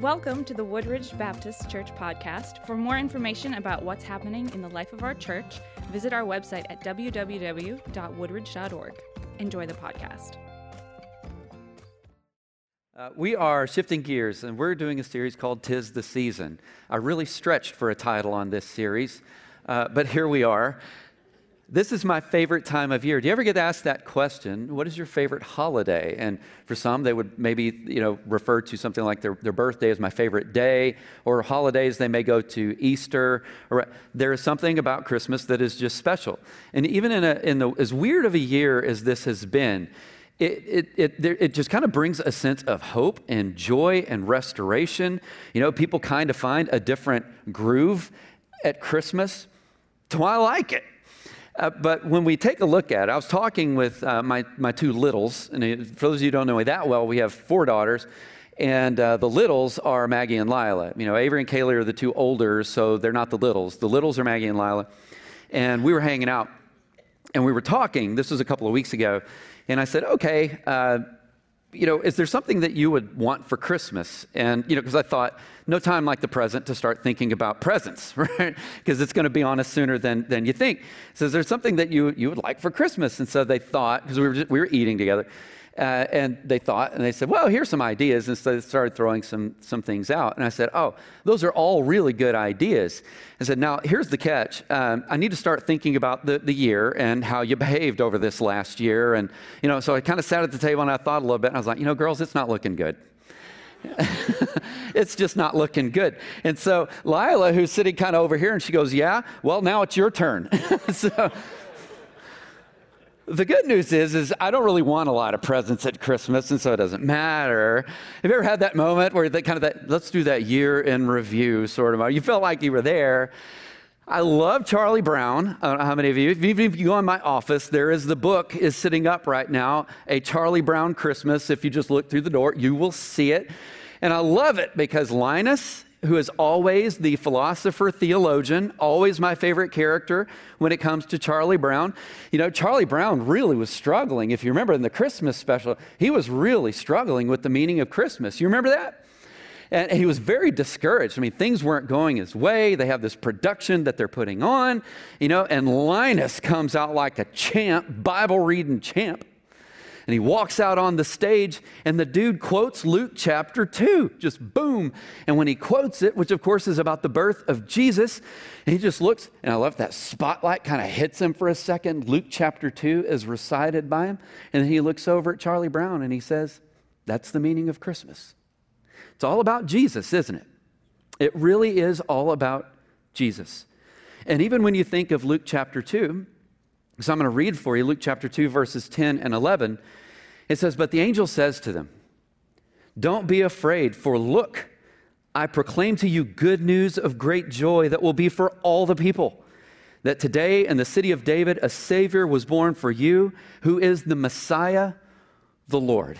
Welcome to the Woodridge Baptist Church podcast. For more information about what's happening in the life of our church, visit our website at www.woodridge.org. Enjoy the podcast. We are shifting gears, and we're doing a series called 'Tis the Season. I really stretched for a title on this series, but here we are. This is my favorite time of year. Do you ever get asked that question? What is your favorite holiday? And for some, they would maybe, refer to something like their birthday as my favorite day, or holidays, they may go to Easter. Or there is something about Christmas that is just special. And even in the as weird of a year as this has been, it just kind of brings a sense of hope and joy and restoration. People kind of find a different groove at Christmas. So I like it. But when we take a look at it, I was talking with my two littles, and for those of you who don't know me that well, we have 4 daughters, and the littles are Maggie and Lila. Avery and Kaylee are the 2 older, so they're not the littles. The littles are Maggie and Lila, and we were hanging out, and we were talking. This was a couple of weeks ago, and I said, okay, is there something that you would want for Christmas? And, because I thought, no time like the present to start thinking about presents, right? Because it's going to be on us sooner than you think. So is there something that you would like for Christmas? And so they thought, because we were eating together, and they thought, and they said, well, here's some ideas. And so they started throwing some things out. And I said, oh, those are all really good ideas. I said, now, here's the catch. I need to start thinking about the year and how you behaved over this last year. And, so I kind of sat at the table and I thought a little bit. And I was like, girls, it's not looking good. It's just not looking good. And so Lila, who's sitting kind of over here, and she goes, yeah, well, now it's your turn. So the good news is I don't really want a lot of presents at Christmas, and so it doesn't matter. Have you ever had that moment where let's do that year in review sort of, you felt like you were there? I love Charlie Brown. I don't know how many of you, even if you go in my office, the book is sitting up right now, A Charlie Brown Christmas. If you just look through the door, you will see it. And I love it because Linus, who is always the philosopher theologian, always my favorite character when it comes to Charlie Brown. Charlie Brown really was struggling. If you remember in the Christmas special, he was really struggling with the meaning of Christmas. You remember that? And he was very discouraged. Things weren't going his way. They have this production that they're putting on, and Linus comes out like a champ, Bible-reading champ. And he walks out on the stage, and the dude quotes Luke chapter 2, just boom. And when he quotes it, which of course is about the birth of Jesus, and he just looks, and I love that spotlight kind of hits him for a second. Luke chapter 2 is recited by him. And then he looks over at Charlie Brown, and he says, that's the meaning of Christmas. It's all about Jesus, isn't it? It really is all about Jesus. And even when you think of Luke chapter 2, so I'm going to read for you Luke chapter 2, verses 10 and 11. It says, but the angel says to them, don't be afraid, for look, I proclaim to you good news of great joy that will be for all the people, that today in the city of David a Savior was born for you, who is the Messiah, the Lord.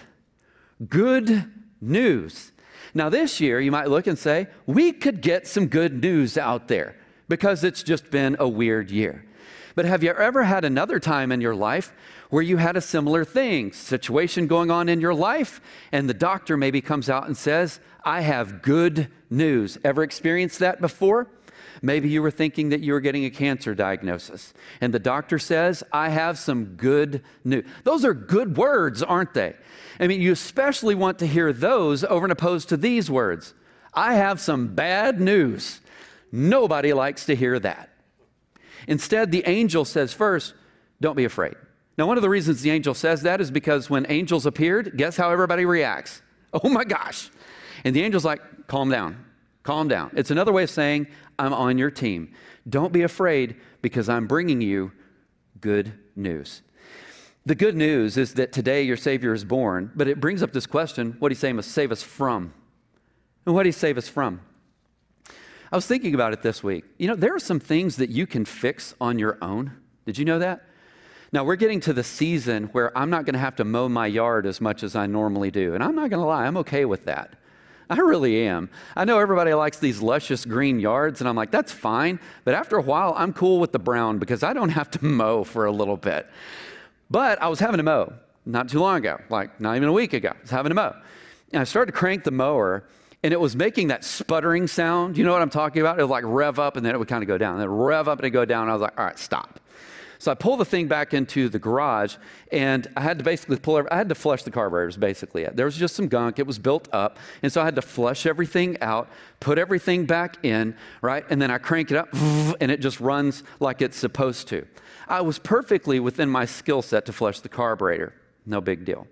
Good news. Now this year, you might look and say, we could get some good news out there because it's just been a weird year. But have you ever had another time in your life where you had a similar situation going on in your life, and the doctor maybe comes out and says, I have good news? Ever experienced that before? Maybe you were thinking that you were getting a cancer diagnosis, and the doctor says, I have some good news. Those are good words, aren't they? You especially want to hear those over and opposed to these words. I have some bad news. Nobody likes to hear that. Instead, the angel says first, don't be afraid. Now, one of the reasons the angel says that is because when angels appeared, guess how everybody reacts? Oh my gosh. And the angel's like, calm down, calm down. It's another way of saying, I'm on your team. Don't be afraid because I'm bringing you good news. The good news is that today your Savior is born, but it brings up this question, what did he say must save us from? And what did he save us from? I was thinking about it this week. There are some things that you can fix on your own. Did you know that? Now, we're getting to the season where I'm not going to have to mow my yard as much as I normally do. And I'm not going to lie, I'm okay with that. I really am. I know everybody likes these luscious green yards, and I'm like, that's fine. But after a while, I'm cool with the brown because I don't have to mow for a little bit. But I was having to mow not too long ago, like not even a week ago. I was having to mow. And I started to crank the mower, and it was making that sputtering sound. You know what I'm talking about? It would like rev up and then it would kind of go down. Then rev up and it'd go down. And I was like, all right, stop. So I pull the thing back into the garage, and I had to basically I had to flush the carburetors, basically. There was just some gunk. It was built up, and so I had to flush everything out, put everything back in, right? And then I crank it up, and it just runs like it's supposed to. I was perfectly within my skill set to flush the carburetor. No big deal.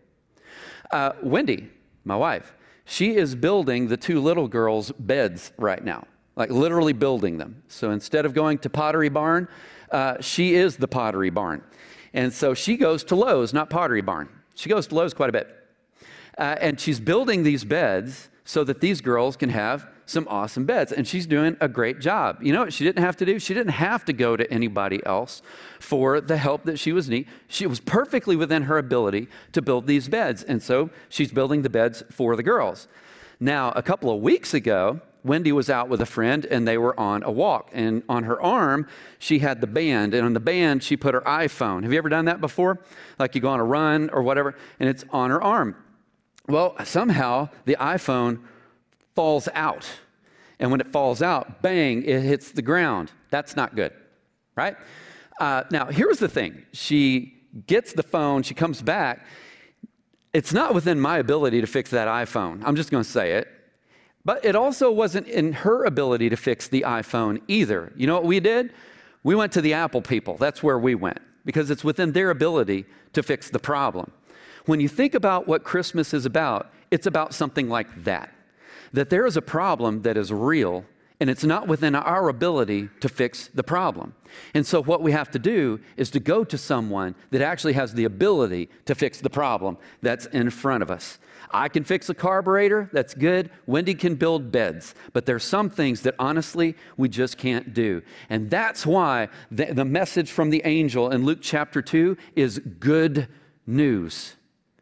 Wendy, my wife, she is building the two little girls' beds right now, like literally building them. So instead of going to Pottery Barn, she is the Pottery Barn. And so she goes to Lowe's, not Pottery Barn. She goes to Lowe's quite a bit. And she's building these beds so that these girls can have some awesome beds. And she's doing a great job. You know what she didn't have to do? She didn't have to go to anybody else for the help that she was needing. She was perfectly within her ability to build these beds. And so she's building the beds for the girls. Now, a couple of weeks ago, Wendy was out with a friend, and they were on a walk. And on her arm, she had the band. And on the band, she put her iPhone. Have you ever done that before? Like you go on a run or whatever, and it's on her arm. Well, somehow, the iPhone falls out. And when it falls out, bang, it hits the ground. That's not good, right? Now, here's the thing. She gets the phone. She comes back. It's not within my ability to fix that iPhone. I'm just going to say it. But it also wasn't in her ability to fix the iPhone either. You know what we did? We went to the Apple people. That's where we went, because it's within their ability to fix the problem. When you think about what Christmas is about, it's about something like that there is a problem that is real, and it's not within our ability to fix the problem. And so what we have to do is to go to someone that actually has the ability to fix the problem that's in front of us. I can fix a carburetor, that's good. Wendy can build beds. But there's some things that honestly we just can't do. And that's why the message from the angel in Luke chapter 2 is good news.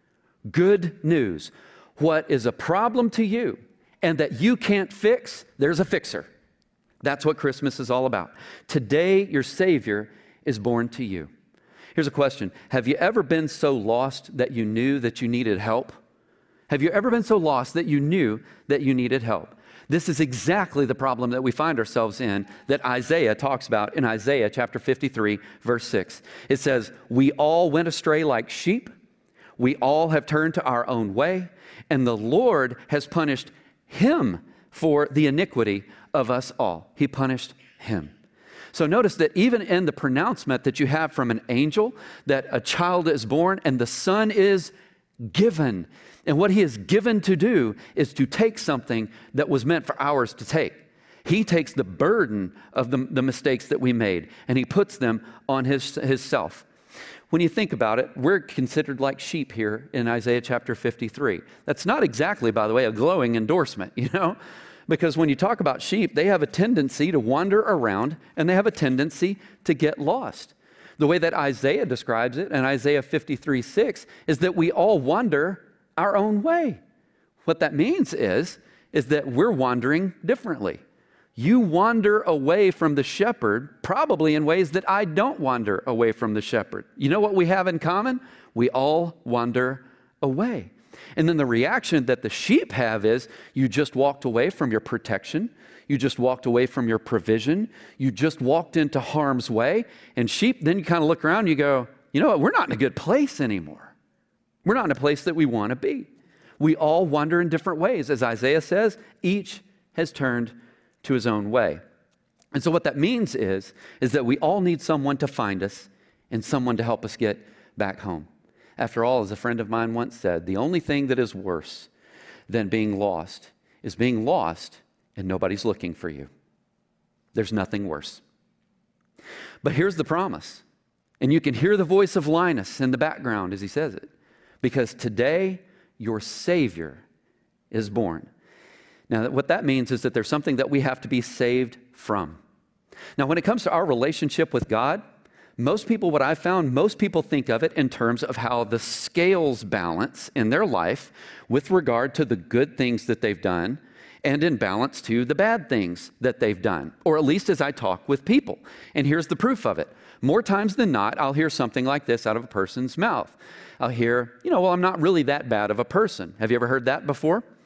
Good news. What is a problem to you and that you can't fix, there's a fixer. That's what Christmas is all about. Today, your Savior is born to you. Here's a question. Have you ever been so lost that you knew that you needed help? Have you ever been so lost that you knew that you needed help? This is exactly the problem that we find ourselves in that Isaiah talks about in Isaiah chapter 53, verse 6. It says, "We all went astray like sheep. We all have turned to our own way, and the Lord has punished him for the iniquity of us all." He punished him. So notice that even in the pronouncement that you have from an angel, that a child is born and the son is given. And what he is given to do is to take something that was meant for ours to take. He takes the burden of the mistakes that we made, and he puts them on his self. When you think about it, we're considered like sheep here in Isaiah chapter 53. That's not exactly, by the way, a glowing endorsement, you know? Because when you talk about sheep, they have a tendency to wander around, and they have a tendency to get lost. The way that Isaiah describes it in Isaiah 53:6 is that we all wander our own way. What that means is that we're wandering differently. You wander away from the shepherd probably in ways that I don't wander away from the shepherd. You know what we have in common? We all wander away. And then the reaction that the sheep have is you just walked away from your protection. You just walked away from your provision. You just walked into harm's way. And sheep, then you kind of look around and you go, you know what? We're not in a good place anymore. We're not in a place that we want to be. We all wander in different ways. As Isaiah says, each has turned to his own way. And so what that means is that we all need someone to find us and someone to help us get back home. After all, as a friend of mine once said, the only thing that is worse than being lost is being lost and nobody's looking for you. There's nothing worse. But here's the promise. And you can hear the voice of Linus in the background as he says it. Because today, your Savior is born. Now, what that means is that there's something that we have to be saved from. Now, when it comes to our relationship with God, most people, what I've found, most people think of it in terms of how the scales balance in their life with regard to the good things that they've done and in balance to the bad things that they've done, or at least as I talk with people. And here's the proof of it. More times than not, I'll hear something like this out of a person's mouth. I'll hear, well, I'm not really that bad of a person. Have you ever heard that before?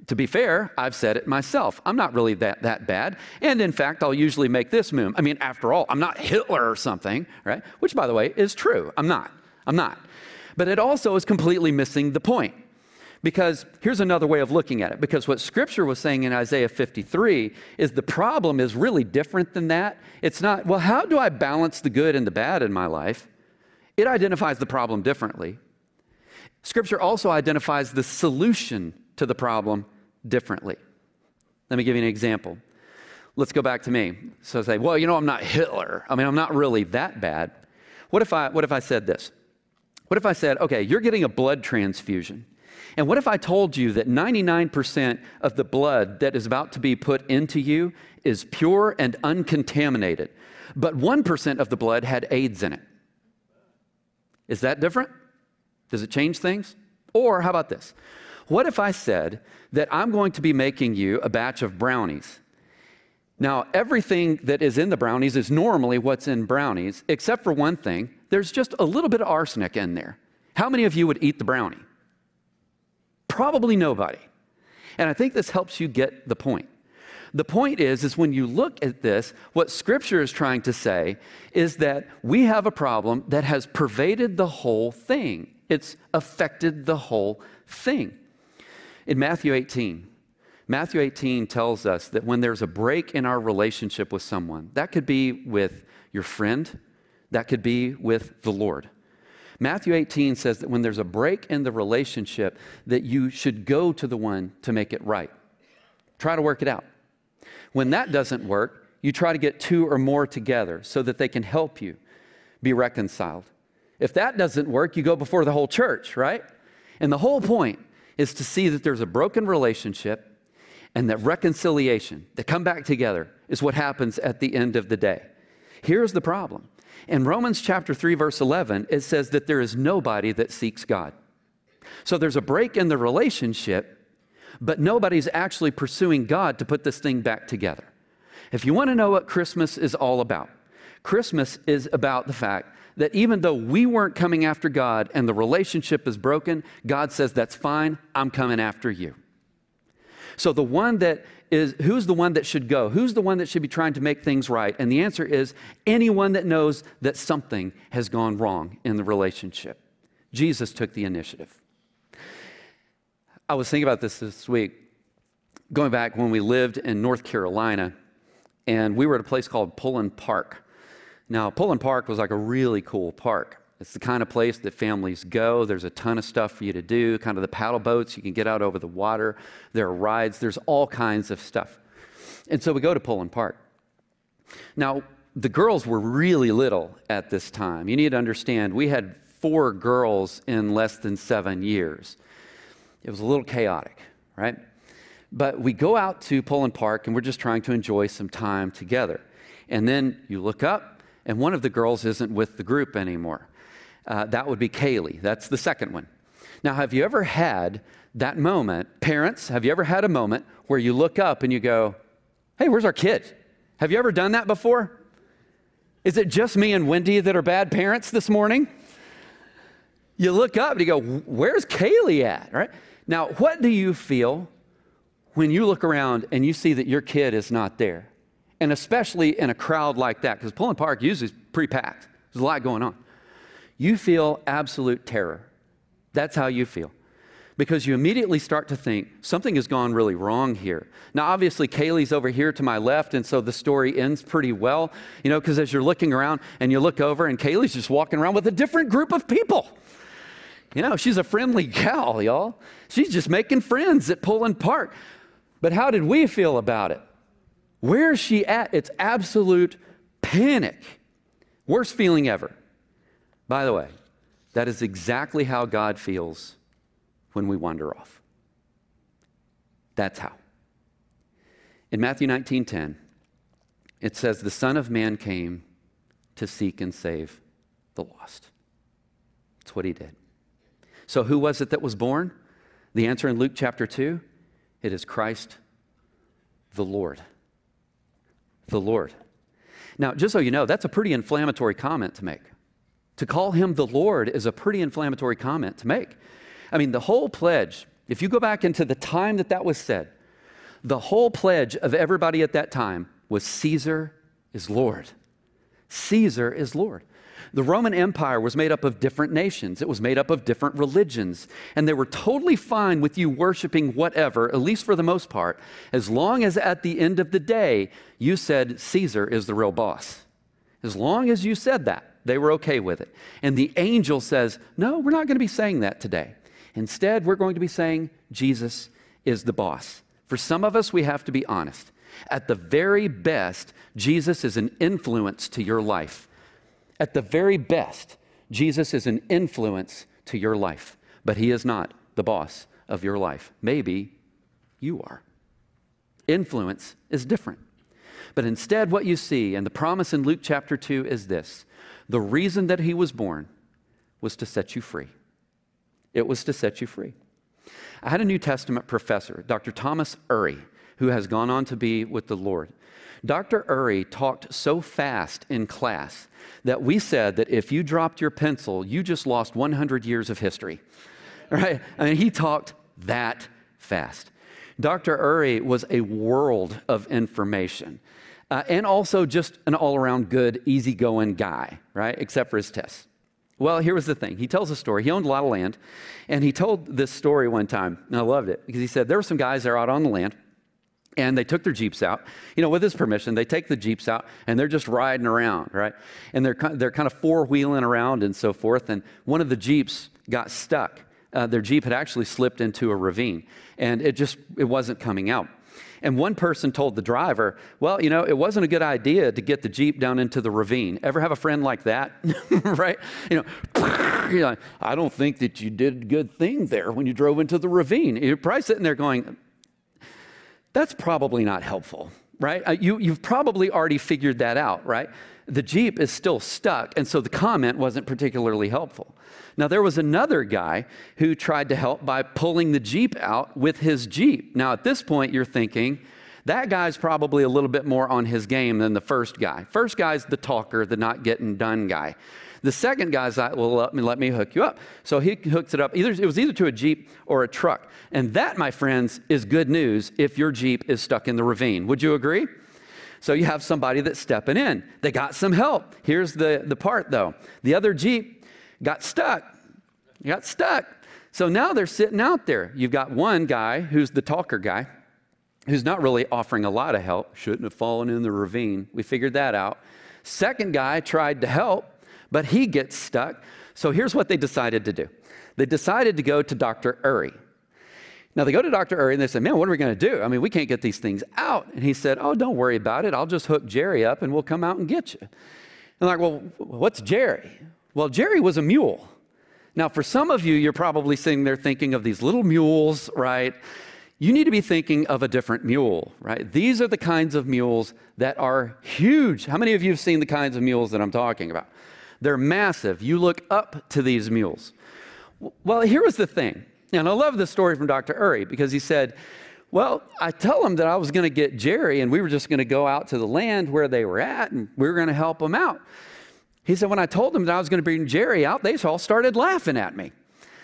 To be fair, I've said it myself. I'm not really that bad. And in fact, I'll usually make this move. I mean, after all, I'm not Hitler or something, right? Which, by the way, is true. I'm not. But it also is completely missing the point. Because here's another way of looking at it. Because what Scripture was saying in Isaiah 53 is the problem is really different than that. It's not, well, how do I balance the good and the bad in my life? It identifies the problem differently. Scripture also identifies the solution to the problem differently. Let me give you an example. Let's go back to me. So say, well, I'm not Hitler. I mean, I'm not really that bad. What if I said this? What if I said, okay, you're getting a blood transfusion. And what if I told you that 99% of the blood that is about to be put into you is pure and uncontaminated, but 1% of the blood had AIDS in it? Is that different? Does it change things? Or how about this? What if I said that I'm going to be making you a batch of brownies? Now, everything that is in the brownies is normally what's in brownies, except for one thing. There's just a little bit of arsenic in there. How many of you would eat the brownie? Probably nobody. And I think this helps you get the point. The point is when you look at this, what Scripture is trying to say is that we have a problem that has pervaded the whole thing. It's affected the whole thing. In Matthew 18 tells us that when there's a break in our relationship with someone, that could be with your friend, that could be with the Lord. Matthew 18 says that when there's a break in the relationship, that you should go to the one to make it right. Try to work it out. When that doesn't work, you try to get two or more together so that they can help you be reconciled. If that doesn't work, you go before the whole church, right? And the whole point is to see that there's a broken relationship and that reconciliation, that come back together, is what happens at the end of the day. Here's the problem. In Romans chapter 3, verse 11, it says that there is nobody that seeks God. So there's a break in the relationship, but nobody's actually pursuing God to put this thing back together. If you want to know what Christmas is all about, Christmas is about the fact that even though we weren't coming after God and the relationship is broken, God says, that's fine, I'm coming after you. So who's the one that should go? Who's the one that should be trying to make things right? And the answer is anyone that knows that something has gone wrong in the relationship. Jesus took the initiative. I was thinking about this week, going back when we lived in North Carolina, and we were at a place called Pullen Park. Now, Pullen Park was like a really cool park. It's the kind of place that families go. There's a ton of stuff for you to do, kind of the paddle boats. You can get out over the water. There are rides. There's all kinds of stuff. And so we go to Pullen Park. Now, the girls were really little at this time. You need to understand, we had 4 girls in less than 7 years. It was a little chaotic, right? But we go out to Pullen Park, and we're just trying to enjoy some time together. And then you look up, and one of the girls isn't with the group anymore. That would be Kaylee. That's the second one. Now, have you ever had that moment, parents, have you ever had a moment where you look up and you go, hey, where's our kid? Have you ever done that before? Is it just me and Wendy that are bad parents this morning? You look up and you go, where's Kaylee at, right? Now, what do you feel when you look around and you see that your kid is not there? And especially in a crowd like that, because Pullen Park usually is pretty packed. There's a lot going on. You feel absolute terror. That's how you feel. Because you immediately start to think, something has gone really wrong here. Now, obviously, Kaylee's over here to my left, and so the story ends pretty well, because as you're looking around and you look over, and Kaylee's just walking around with a different group of people. She's a friendly gal, y'all. She's just making friends at Pullen Park. But how did we feel about it? Where is she at? It's absolute panic. Worst feeling ever. By the way, that is exactly how God feels when we wander off. That's how. In Matthew 19:10, it says, the Son of Man came to seek and save the lost. That's what he did. So who was it that was born? The answer in Luke chapter 2, it is Christ the Lord. The Lord. Now, just so you know, that's a pretty inflammatory comment to make. To call him the Lord is a pretty inflammatory comment to make. I mean, the whole pledge If you go back into the time that was said, the whole pledge of everybody at that time was Caesar is Lord. Caesar is Lord. The Roman Empire was made up of different nations. It was made up of different religions. And they were totally fine with you worshiping whatever, at least for the most part, as long as at the end of the day, you said Caesar is the real boss. As long as you said that, they were okay with it. And the angel says, no, we're not going to be saying that today. Instead, we're going to be saying Jesus is the boss. For some of us, we have to be honest. At the very best, Jesus is an influence to your life. At the very best, Jesus is an influence to your life, but he is not the boss of your life. Maybe you are. Influence is different. But instead, what you see, and the promise in Luke chapter 2 is this: the reason that he was born was to set you free. It was to set you free. I had a New Testament professor, Dr. Thomas Urry, who has gone on to be with the Lord. Dr. Urry talked so fast in class that we said that if you dropped your pencil, you just lost 100 years of history, right? I mean, he talked that fast. Dr. Urry was a world of information, and also just an all-around good, easygoing guy, right? Except for his tests. Well, here was the thing. He tells a story. He owned a lot of land, and he told this story one time, and I loved it, because he said there were some guys that are out on the land, and they took their Jeeps out. You know, with his permission, they take the Jeeps out, and they're just riding around, right? And they're kind of four-wheeling around and so forth, and one of the Jeeps got stuck. Their Jeep had actually slipped into a ravine, and it wasn't coming out. And one person told the driver, well, you know, it wasn't a good idea to get the Jeep down into the ravine. Ever have a friend like that? Right? You know, you're like, I don't think that you did a good thing there when you drove into the ravine. You're probably sitting there going, that's probably not helpful, right? You've probably already figured that out, right? The Jeep is still stuck, and so the comment wasn't particularly helpful. Now, there was another guy who tried to help by pulling the Jeep out with his Jeep. Now, at this point, you're thinking, that guy's probably a little bit more on his game than the first guy. First guy's the talker, the not getting done guy. The second guy's like, well, let me hook you up. So he hooks it up. It was either to a Jeep or a truck. And that, my friends, is good news if your Jeep is stuck in the ravine. Would you agree? So you have somebody that's stepping in. They got some help. Here's the part, though. The other Jeep got stuck. He got stuck. So now they're sitting out there. You've got one guy who's the talker guy, who's not really offering a lot of help. Shouldn't have fallen in the ravine. We figured that out. Second guy tried to help, but he gets stuck. So here's what they decided to do. They decided to go to Dr. Urry. Now, they go to Dr. Urry and they say, man, what are we going to do? I mean, we can't get these things out. And he said, oh, don't worry about it. I'll just hook Jerry up and we'll come out and get you. And they're like, well, what's Jerry? Well, Jerry was a mule. Now, for some of you, you're probably sitting there thinking of these little mules, right? You need to be thinking of a different mule, right? These are the kinds of mules that are huge. How many of you have seen the kinds of mules that I'm talking about? They're massive. You look up to these mules. Well, here was the thing. And I love this story from Dr. Urry because he said, well, I tell him that I was going to get Jerry and we were just going to go out to the land where they were at and we were going to help them out. He said, when I told them that I was going to bring Jerry out, they all started laughing at me.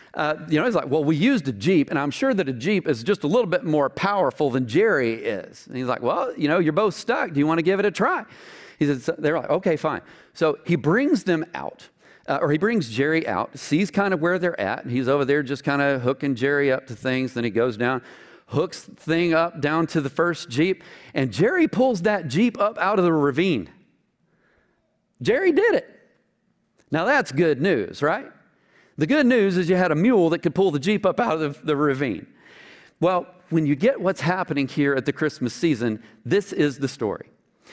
He's like, well, we used a Jeep, and I'm sure that a Jeep is just a little bit more powerful than Jerry is. And he's like, well, you're both stuck. Do you want to give it a try? He said, so they're like, okay, fine. So he brings them out, he brings Jerry out, sees kind of where they're at. He's over there just kind of hooking Jerry up to things. Then he goes down, hooks the thing up down to the first Jeep, and Jerry pulls that Jeep up out of the ravine. Jerry did it. Now that's good news, right? The good news is you had a mule that could pull the Jeep up out of the ravine. Well, when you get what's happening here at the Christmas season, this is the story.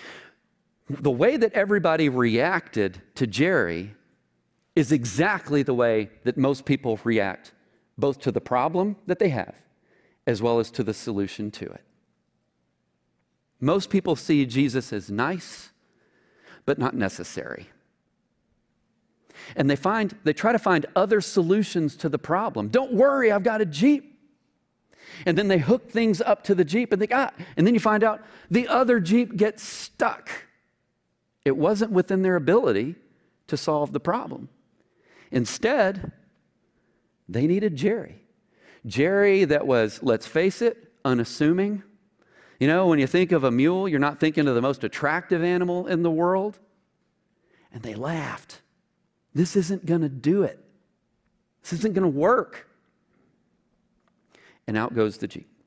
The way that everybody reacted to Jerry is exactly the way that most people react, both to the problem that they have, as well as to the solution to it. Most people see Jesus as nice, but not necessary. And they try to find other solutions to the problem. Don't worry, I've got a Jeep. And then they hook things up to the Jeep and and then you find out the other Jeep gets stuck. It wasn't within their ability to solve the problem. Instead, they needed Jerry. Jerry that was, let's face it, unassuming. You know, when you think of a mule, you're not thinking of the most attractive animal in the world. And they laughed. This isn't going to do it. This isn't going to work. And out goes the Jeep.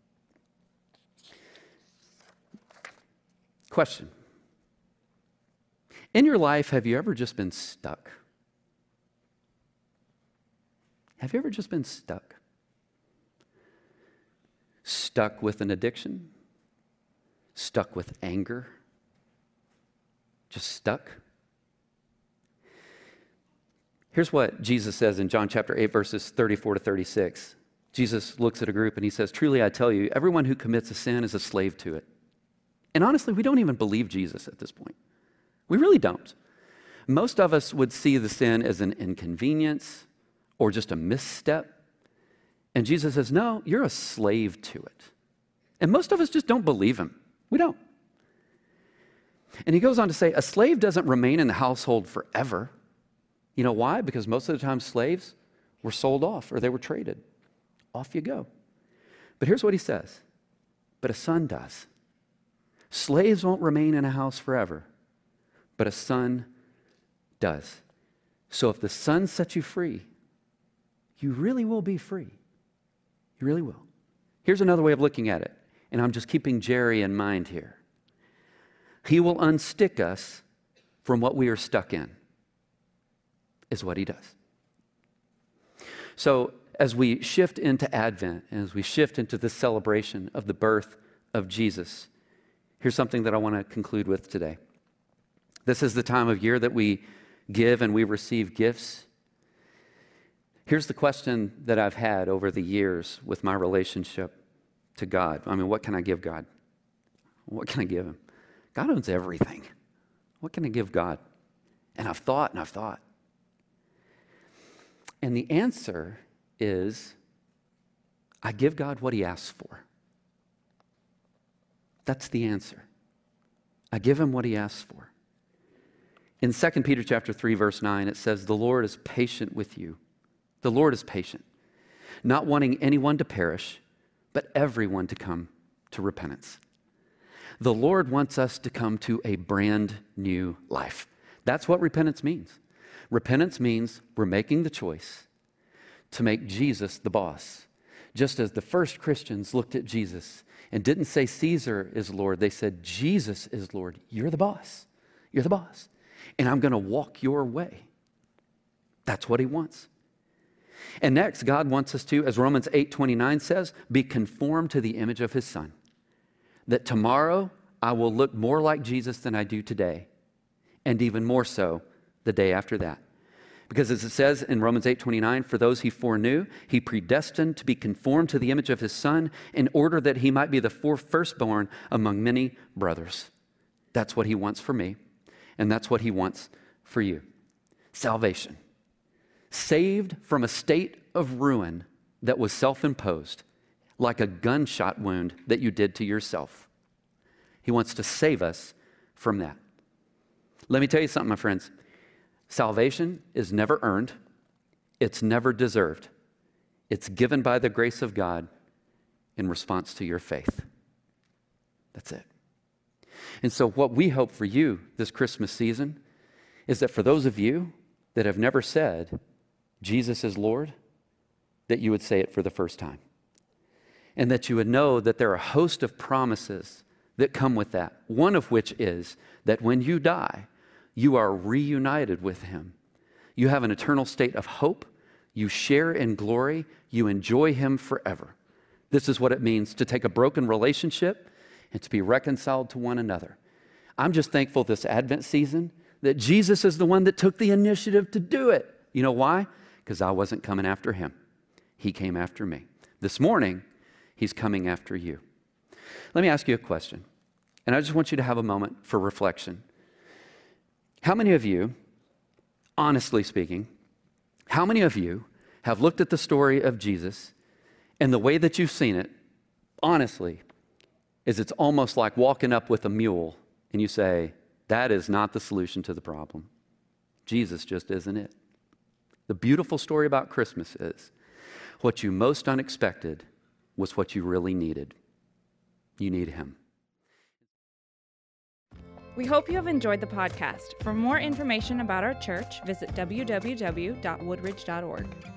Question. In your life, have you ever just been stuck? Have you ever just been stuck? Stuck with an addiction? Stuck with anger? Just stuck? Here's what Jesus says in John chapter 8, verses 34 to 36. Jesus looks at a group and he says, truly I tell you, everyone who commits a sin is a slave to it. And honestly, we don't even believe Jesus at this point. We really don't. Most of us would see the sin as an inconvenience or just a misstep. And Jesus says, no, you're a slave to it. And most of us just don't believe him. We don't. And he goes on to say, a slave doesn't remain in the household forever. You know why? Because most of the time slaves were sold off or they were traded. Off you go. But here's what he says. But a son does. Slaves won't remain in a house forever, but a son does. So if the son sets you free, you really will be free. You really will. Here's another way of looking at it, and I'm just keeping Jerry in mind here. He will unstick us from what we are stuck in, is what he does. So as we shift into Advent, and as we shift into the celebration of the birth of Jesus, here's something that I want to conclude with today. This is the time of year that we give and we receive gifts. Here's the question that I've had over the years with my relationship to God. I mean, what can I give God? What can I give him? God owns everything. What can I give God? And I've thought and I've thought. And the answer is, I give God what he asks for. That's the answer. I give him what he asks for. In 2 Peter chapter 3, verse 9, it says, the Lord is patient with you. The Lord is patient, not wanting anyone to perish, but everyone to come to repentance. The Lord wants us to come to a brand new life. That's what repentance means. Repentance means we're making the choice to make Jesus the boss. Just as the first Christians looked at Jesus and didn't say Caesar is Lord, they said Jesus is Lord. You're the boss. You're the boss. And I'm going to walk your way. That's what he wants. And next, God wants us to, as Romans 8:29 says, be conformed to the image of his Son. That tomorrow I will look more like Jesus than I do today, and even more so the day after that. Because as it says in Romans 8:29, for those he foreknew, he predestined to be conformed to the image of his Son in order that he might be the firstborn among many brothers. That's what he wants for me, and that's what he wants for you. Salvation. Saved from a state of ruin that was self-imposed, like a gunshot wound that you did to yourself. He wants to save us from that. Let me tell you something, my friends. Salvation is never earned. It's never deserved. It's given by the grace of God in response to your faith. That's it. And so what we hope for you this Christmas season is that for those of you that have never said, Jesus is Lord, that you would say it for the first time. And that you would know that there are a host of promises that come with that. One of which is that when you die, you are reunited with him. You have an eternal state of hope. You share in glory. You enjoy him forever. This is what it means to take a broken relationship and to be reconciled to one another. I'm just thankful this Advent season that Jesus is the one that took the initiative to do it. You know why? Because I wasn't coming after him. He came after me. This morning, he's coming after you. Let me ask you a question, and I just want you to have a moment for reflection. How many of you, honestly speaking, how many of you have looked at the story of Jesus and the way that you've seen it, honestly, is it's almost like walking up with a mule and you say, that is not the solution to the problem. Jesus just isn't it. The beautiful story about Christmas is what you most unexpected was what you really needed. You need him. We hope you have enjoyed the podcast. For more information about our church, visit www.woodridge.org.